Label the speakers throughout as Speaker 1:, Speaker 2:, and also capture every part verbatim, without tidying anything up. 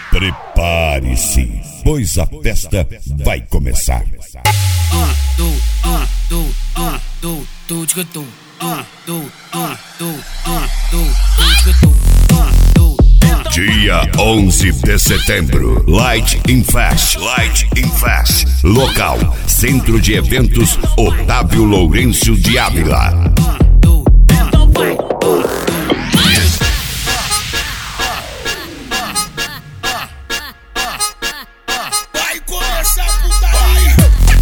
Speaker 1: Prepare-se, pois a festa vai começar. Dia onze de setembro, Light in Fest, Light in Fest. Local, Centro de Eventos Otávio Lourenço de Ávila.
Speaker 2: Vai começar a putaria.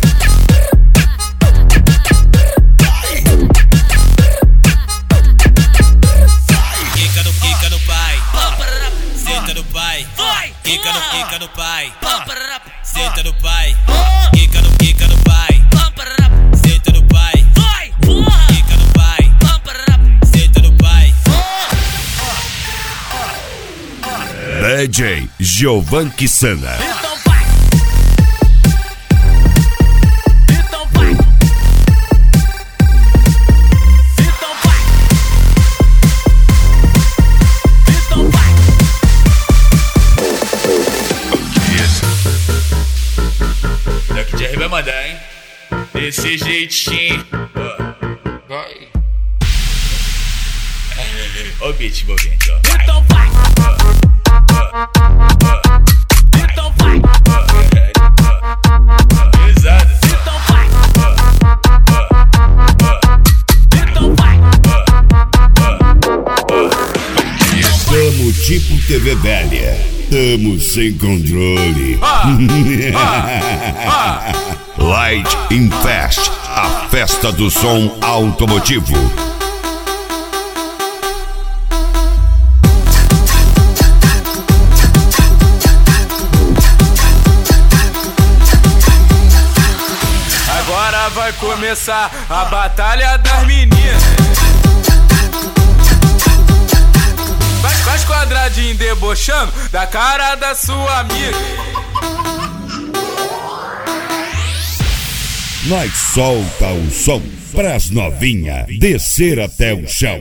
Speaker 2: Quica no, quica no pai. Senta no pai. Quica no, quica no pai. Senta no pai. Quica no, quica no pai. Senta no pai. Quica no pai. Senta no pai.
Speaker 1: D J Giovan Quissana.
Speaker 2: Então vai. Então vai. Então vai. Então vai. Daqui de R vai mandar, hein? Desse jeitinho. Vai. Ó o beat envolvente, ó. Então vai. Então vai. Pesado. Então vai. Então vai.
Speaker 1: Tamo tipo T V velha. Tamo sem controle. Light in Fest, a festa do som automotivo.
Speaker 2: Agora vai começar a batalha das meninas. Vai, faz quadradinho debochando da cara da sua amiga.
Speaker 1: Nós solta o som pras novinha descer até o chão.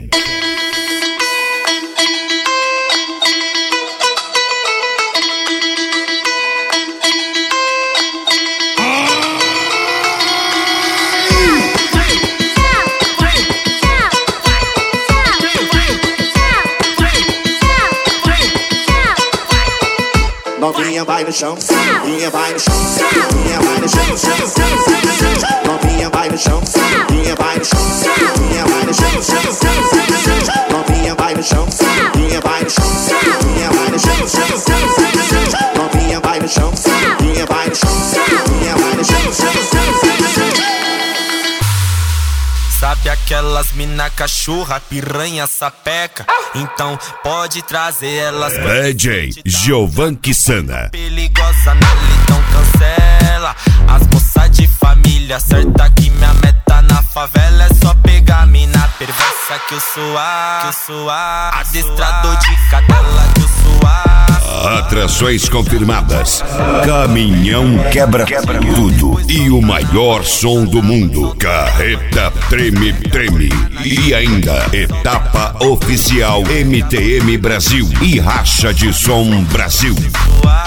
Speaker 3: Novinha vai no chão, novinha vai no chão, novinha vai no chão, novinha vai no chão, novinha vai no chão, novinha vai no chão, novinha vai no chão, novinha vai no chão, novinha vai no chão, novinha vai no chão, novinha vai no chão, novinha vai no chão.
Speaker 4: Sabe aquelas mina cachorra, piranha, sapeca? Então pode trazer elas.
Speaker 1: D J Giovan Quissana.
Speaker 4: Perigosa na então cancela. As moças de família, certa que minha meta na favela é só pegar mina perversa que eu sou a, que eu sou a adestrador de cadela que eu sou a.
Speaker 1: Atrações confirmadas. Caminhão quebra, quebra tudo. E o maior som do mundo. Carreta Treme Treme. E ainda etapa oficial M T M Brasil e Racha de Som Brasil.